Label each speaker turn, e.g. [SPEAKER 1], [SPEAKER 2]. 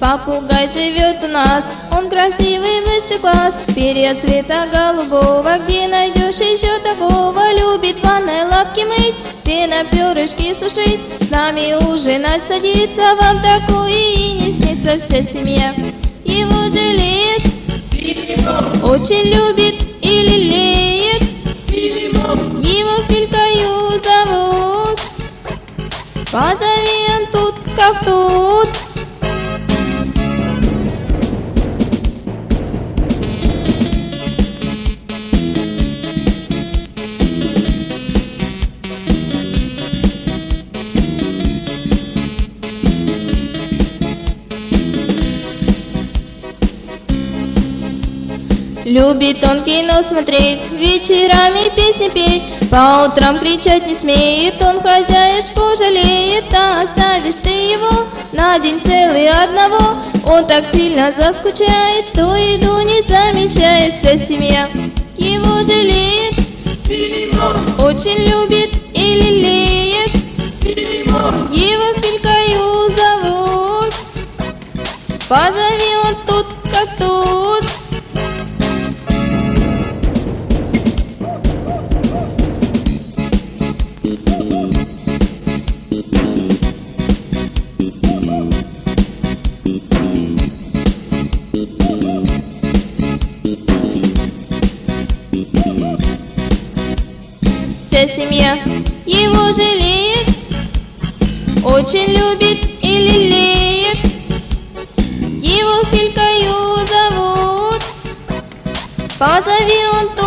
[SPEAKER 1] Попугай живет у нас, он красивый высший класс. Перья цвета голубого, где найдешь еще такого? Любит в ванной лавки мыть, пена перышки сушить. С нами ужинать садится, вам такое и не снится. Вся семья его жалеет, очень любит и лелеет. Его Филькою зовут, позови он тут, как тут. Любит он кино смотреть, вечерами песни петь, по утрам кричать не смеет, он хозяюшку жалеет. А оставишь ты его на день целый одного, он так сильно заскучает, что еду не замечает. Вся семья его жалеет, очень любит и лелеет. Его Филькою зовут, позови он тут, как тут. Вся семья его жалеет, очень любит и лелеет. Его Филькою зовут, позови он